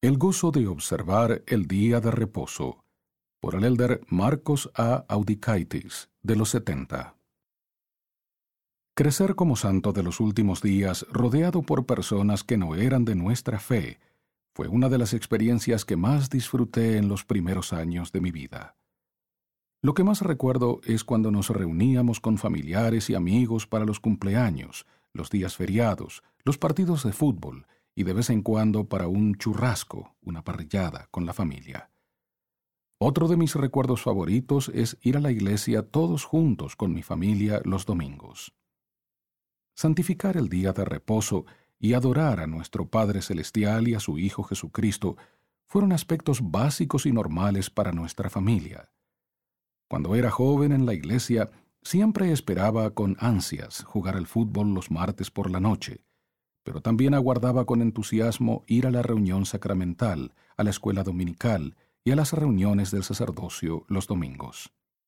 El gozo de observar el día de reposo, por el elder Marcos A. Audikaitis, de los 70. Crecer como santo de los últimos días, rodeado por personas que no eran de nuestra fe, fue una de las experiencias que más disfruté en los primeros años de mi vida. Lo que más recuerdo es cuando nos reuníamos con familiares y amigos para los cumpleaños, los días feriados, los partidos de fútbol y de vez en cuando para un churrasco, una parrillada con la familia. Otro de mis recuerdos favoritos es ir a la iglesia todos juntos con mi familia los domingos. Santificar el día de reposo y adorar a nuestro Padre Celestial y a su Hijo Jesucristo fueron aspectos básicos y normales para nuestra familia. Cuando era joven en la iglesia, siempre esperaba con ansias jugar al fútbol los martes por la noche, pero también aguardaba con entusiasmo ir a la reunión sacramental, a la escuela dominical y a las reuniones del sacerdocio los domingos.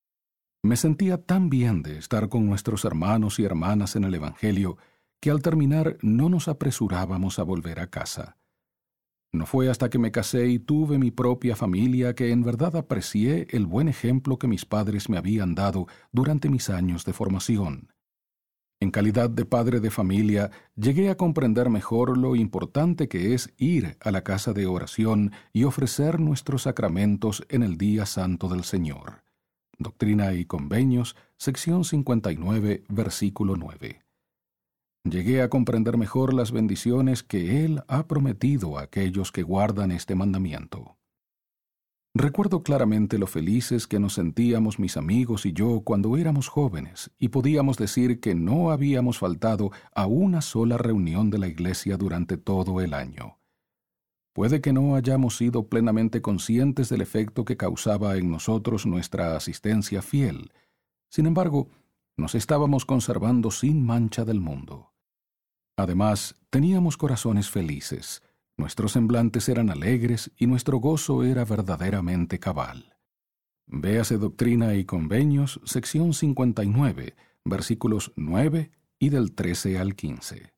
Me sentía tan bien de estar con nuestros hermanos y hermanas en el Evangelio que al terminar no nos apresurábamos a volver a casa. No fue hasta que me casé y tuve mi propia familia que en verdad aprecié el buen ejemplo que mis padres me habían dado durante mis años de formación. En calidad de padre de familia, llegué a comprender mejor lo importante que es ir a la casa de oración y ofrecer nuestros sacramentos en el día santo del Señor. Doctrina y Convenios, sección 59, versículo 9. Llegué a comprender mejor las bendiciones que Él ha prometido a aquellos que guardan este mandamiento. Recuerdo claramente lo felices que nos sentíamos mis amigos y yo cuando éramos jóvenes y podíamos decir que no habíamos faltado a una sola reunión de la iglesia durante todo el año. Puede que no hayamos sido plenamente conscientes del efecto que causaba en nosotros nuestra asistencia fiel. Sin embargo, nos estábamos conservando sin mancha del mundo. Además, teníamos corazones felices, nuestros semblantes eran alegres y nuestro gozo era verdaderamente cabal. Véase Doctrina y Convenios, sección 59, versículos 9 y del 13 al 15.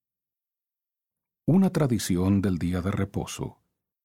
Una tradición del día de reposo.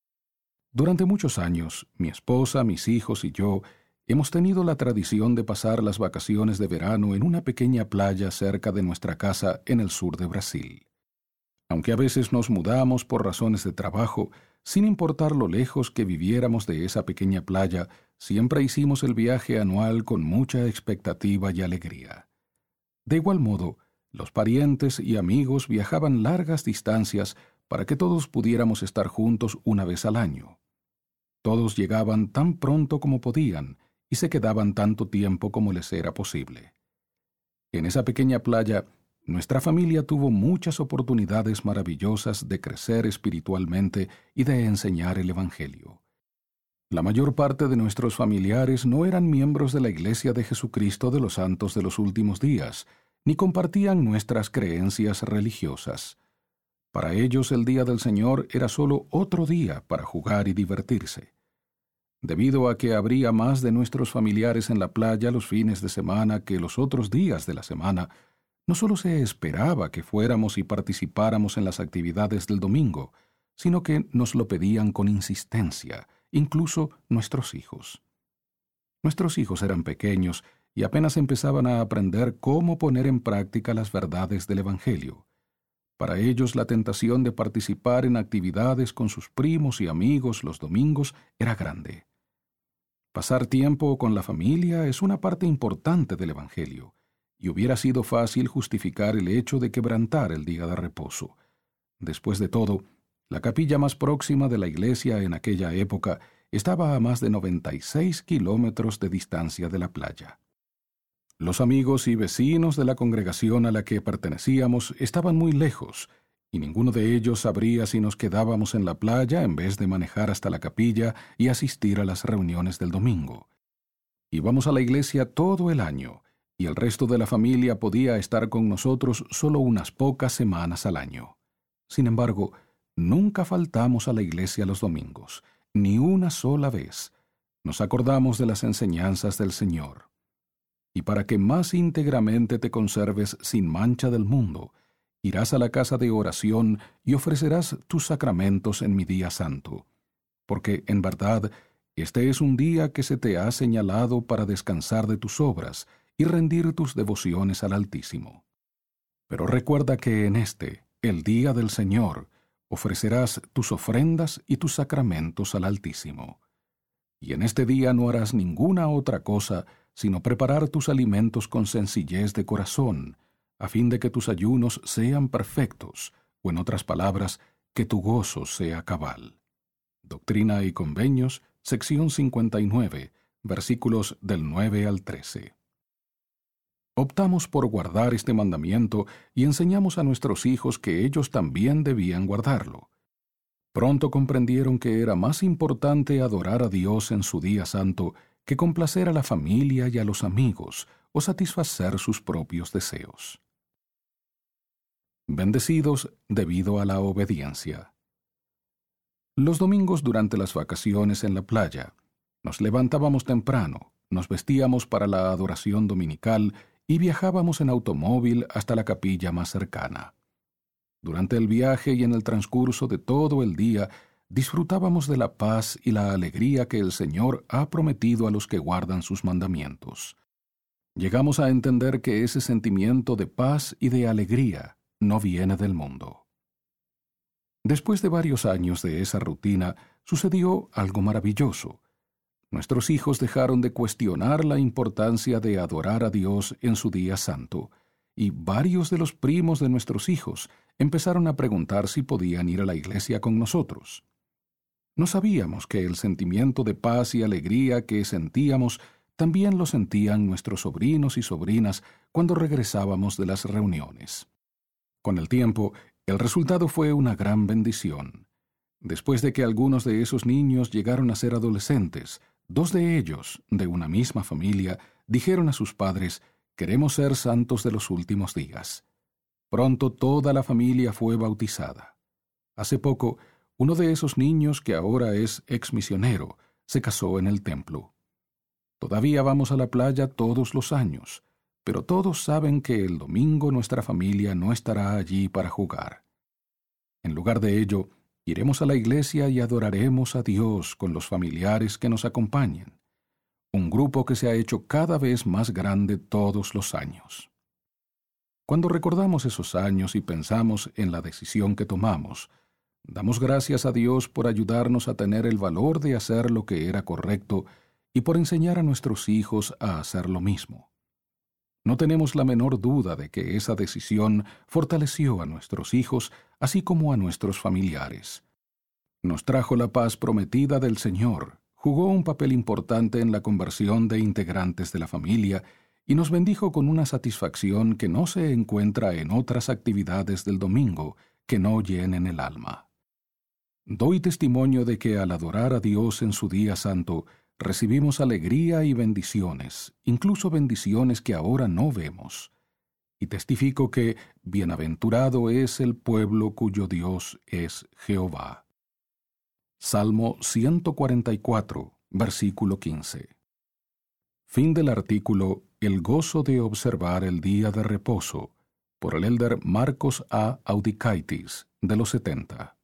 Durante muchos años, mi esposa, mis hijos y yo hemos tenido la tradición de pasar las vacaciones de verano en una pequeña playa cerca de nuestra casa en el sur de Brasil. Aunque a veces nos mudamos por razones de trabajo, sin importar lo lejos que viviéramos de esa pequeña playa, siempre hicimos el viaje anual con mucha expectativa y alegría. De igual modo, los parientes y amigos viajaban largas distancias para que todos pudiéramos estar juntos una vez al año. Todos llegaban tan pronto como podían y se quedaban tanto tiempo como les era posible. En esa pequeña playa, nuestra familia tuvo muchas oportunidades maravillosas de crecer espiritualmente y de enseñar el Evangelio. La mayor parte de nuestros familiares no eran miembros de la Iglesia de Jesucristo de los Santos de los Últimos Días, ni compartían nuestras creencias religiosas. Para ellos el Día del Señor era solo otro día para jugar y divertirse. Debido a que habría más de nuestros familiares en la playa los fines de semana que los otros días de la semana, no solo se esperaba que fuéramos y participáramos en las actividades del domingo, sino que nos lo pedían con insistencia, incluso nuestros hijos. Nuestros hijos eran pequeños y apenas empezaban a aprender cómo poner en práctica las verdades del Evangelio. Para ellos la tentación de participar en actividades con sus primos y amigos los domingos era grande. Pasar tiempo con la familia es una parte importante del Evangelio, y hubiera sido fácil justificar el hecho de quebrantar el día de reposo. Después de todo, la capilla más próxima de la iglesia en aquella época estaba a más de 96 kilómetros de distancia de la playa. Los amigos y vecinos de la congregación a la que pertenecíamos estaban muy lejos, y ninguno de ellos sabría si nos quedábamos en la playa en vez de manejar hasta la capilla y asistir a las reuniones del domingo. Íbamos a la iglesia todo el año, y el resto de la familia podía estar con nosotros solo unas pocas semanas al año. Sin embargo, nunca faltamos a la iglesia los domingos, ni una sola vez. Nos acordamos de las enseñanzas del Señor. Y para que más íntegramente te conserves sin mancha del mundo, irás a la casa de oración y ofrecerás tus sacramentos en mi día santo. porque en verdad este es un día que se te ha señalado para descansar de tus obras y rendir tus devociones al Altísimo. Pero recuerda que en este, el día del Señor, ofrecerás tus ofrendas y tus sacramentos al Altísimo. Y en este día no harás ninguna otra cosa sino preparar tus alimentos con sencillez de corazón, a fin de que tus ayunos sean perfectos, o en otras palabras, que tu gozo sea cabal. Doctrina y Convenios, sección 59, versículos del 9 al 13. Optamos por guardar este mandamiento y enseñamos a nuestros hijos que ellos también debían guardarlo. Pronto comprendieron que era más importante adorar a Dios en su día santo que complacer a la familia y a los amigos o satisfacer sus propios deseos. Bendecidos debido a la obediencia. Los domingos durante las vacaciones en la playa, nos levantábamos temprano, nos vestíamos para la adoración dominical y viajábamos en automóvil hasta la capilla más cercana. Durante el viaje y en el transcurso de todo el día, disfrutábamos de la paz y la alegría que el Señor ha prometido a los que guardan sus mandamientos. Llegamos a entender que ese sentimiento de paz y de alegría no viene del mundo. Después de varios años de esa rutina, sucedió algo maravilloso. Nuestros hijos dejaron de cuestionar la importancia de adorar a Dios en su día santo, y varios de los primos de nuestros hijos empezaron a preguntar si podían ir a la iglesia con nosotros. No sabíamos que el sentimiento de paz y alegría que sentíamos también lo sentían nuestros sobrinos y sobrinas cuando regresábamos de las reuniones. Con el tiempo, el resultado fue una gran bendición. Después de que algunos de esos niños llegaron a ser adolescentes, 2 de ellos, de una misma familia, dijeron a sus padres: «Queremos ser santos de los últimos días». Pronto toda la familia fue bautizada. Hace poco, uno de esos niños, que ahora es exmisionero, se casó en el templo. Todavía vamos a la playa todos los años, pero todos saben que el domingo nuestra familia no estará allí para jugar. En lugar de ello, iremos a la iglesia y adoraremos a Dios con los familiares que nos acompañan, un grupo que se ha hecho cada vez más grande todos los años. Cuando recordamos esos años y pensamos en la decisión que tomamos, damos gracias a Dios por ayudarnos a tener el valor de hacer lo que era correcto y por enseñar a nuestros hijos a hacer lo mismo. No tenemos la menor duda de que esa decisión fortaleció a nuestros hijos, así como a nuestros familiares. Nos trajo la paz prometida del Señor, jugó un papel importante en la conversión de integrantes de la familia y nos bendijo con una satisfacción que no se encuentra en otras actividades del domingo que no llenen el alma. Doy testimonio de que al adorar a Dios en su día santo, recibimos alegría y bendiciones, incluso bendiciones que ahora no vemos. Y testifico que bienaventurado es el pueblo cuyo Dios es Jehová. Salmo 144, versículo 15. Fin del artículo El gozo de observar el día de reposo, por el elder Marcos A. Audikaitis, de los 70.